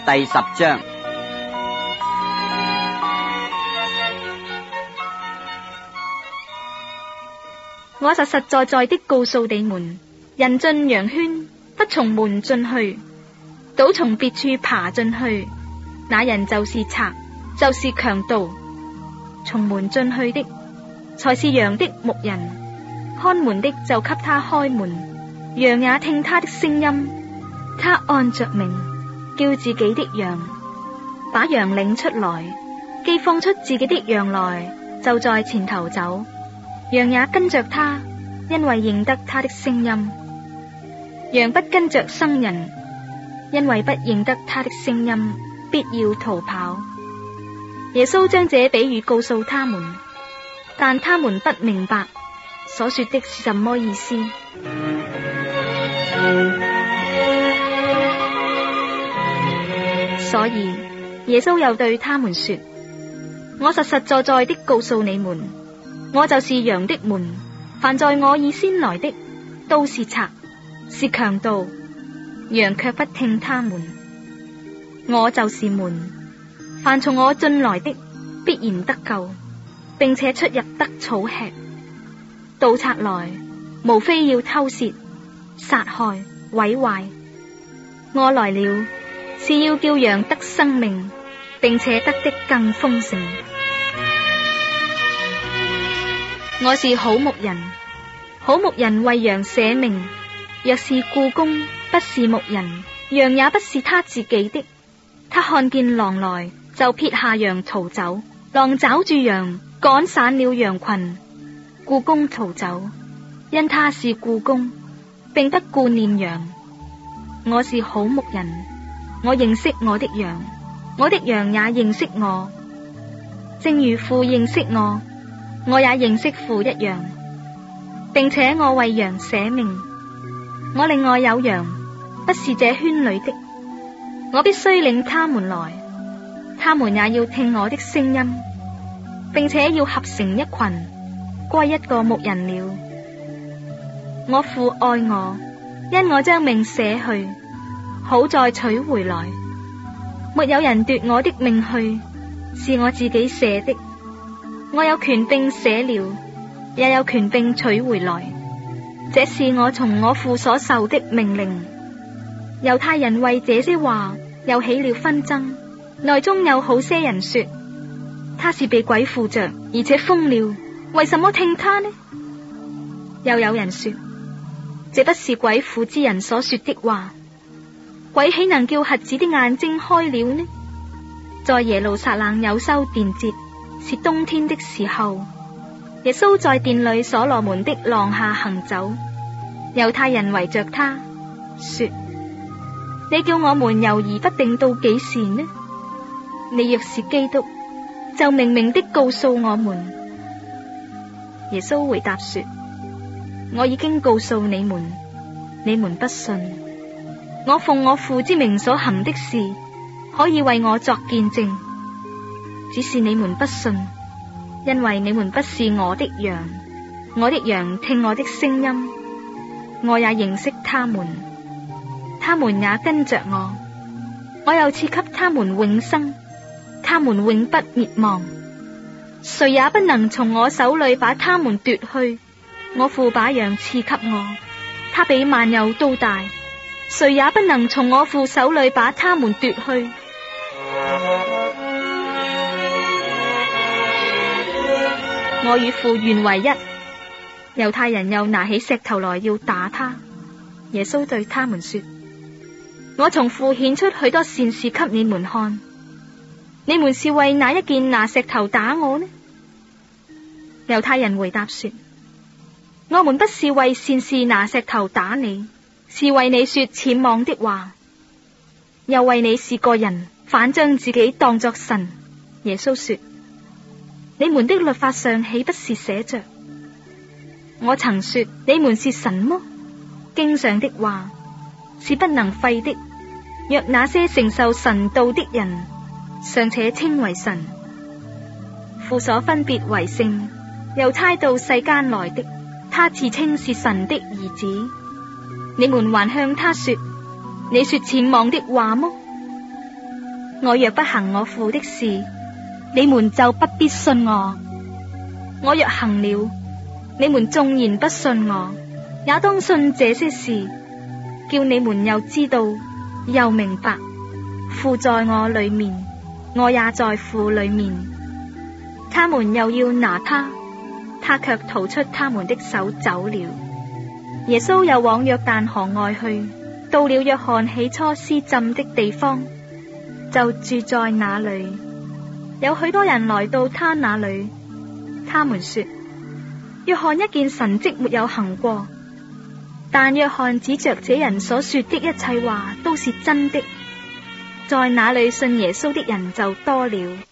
第10章。 我實實在在的告訴你們，人進羊圈，不從門進去，倒從別處爬進去，那人就是賊，就是強盜。從門進去的，才是羊的牧人，看門的就給他開門，羊也聽他的聲音，他按着名叫自己的羊，把羊領出來，既放出自己的羊來，就在前頭走，羊也跟着他，因為認得他的聲音。羊不跟着生人，因為不認得他的聲音，必要逃跑。耶穌將這比喻告訴他們，但他們不明白所說的是什麼意思。所以耶穌又對他們說，我實實在在的告訴你們，我就是羊的門，凡在我以先來的都是賊，是強盜，羊卻不聽他們。我就是門，凡從我進來的必然得救，並且出入得草吃。盜賊來，無非要偷竊、殺害、毀壞。我來了，是要叫羊得生命，並且得的更豐盛。我是好牧人，好牧人為羊捨命。若是雇工，不是牧人，羊也不是他自己的。他看見狼來，就撇下羊逃走。狼抓住羊，趕散了羊群。雇工逃走，因他是雇工，並不顧念羊。我是好牧人，我認識我的羊，我的羊也認識我，正如父認識我，我也認識父一樣，並且我為羊捨命。我另外有羊，不是這圈裏的，我必須領他們來，他們也要聽我的聲音，並且要合成一群，歸一個牧人了。我父愛我，因我將命捨去，好再取回來。沒有人奪我的命去，是我自己捨的。我有權柄捨了，也有權柄取回來。這是我從我父所受的命令。猶太人為這些話又起了紛爭，內中有好些人說，他是被鬼附着，而且瘋了，為什麼聽他呢？又有人說，這不是鬼附之人所說的話，鬼豈能叫瞎子的眼睛開了呢？在耶路撒冷有修殿節，是冬天的時候，耶穌在殿裏所羅門的廊下行走，猶太人圍着他說，你叫我們猶疑不定到幾時呢？你若是基督，就明明的告訴我們。耶穌回答說，我已經告訴你們，你們不信。我奉我父之名所行的事，可以為我作見證，只是你們不信，因為你們不是我的羊。我的羊聽我的聲音，我也認識他們，他們也跟着我。我又賜給他們永生，他們永不滅亡，誰也不能從我手裏把他們奪去。我父把羊賜給我，他比萬有都大，誰也不能從我父手裏把他們奪去。我與父原為一。猶太人又拿起石頭來要打他。耶穌對他們說，我從父顯出許多善事給你們看，你們是為哪一件拿石頭打我呢？猶太人回答說，我們不是為善事拿石頭打你，是為你說僭妄的話，又為你是個人，反將自己當作神。耶穌說，你們的律法上豈不是寫着，我曾說你們是神麼？經上的話是不能廢的。若那些承受神道的人尚且稱為神，父所分別為聖，又差到世間來的，他自稱是神的兒子，你們還向他說，你說僭妄的話麼？ 我若不行我父的事， 你們就不必信我； 我若行了，你們縱然不信我，也當信這些事，叫你們又知道又明白，父在我裏面，我也在父裏面。他們又要拿他，他卻逃出他們的手走了。耶穌又往約旦河外去，到了約翰起初施浸的地方，就住在那裏。有許多人來到他那裏，他們說：約翰一件神蹟沒有行過。但約翰指着這人所說的一切話都是真的，在那裏信耶穌的人就多了。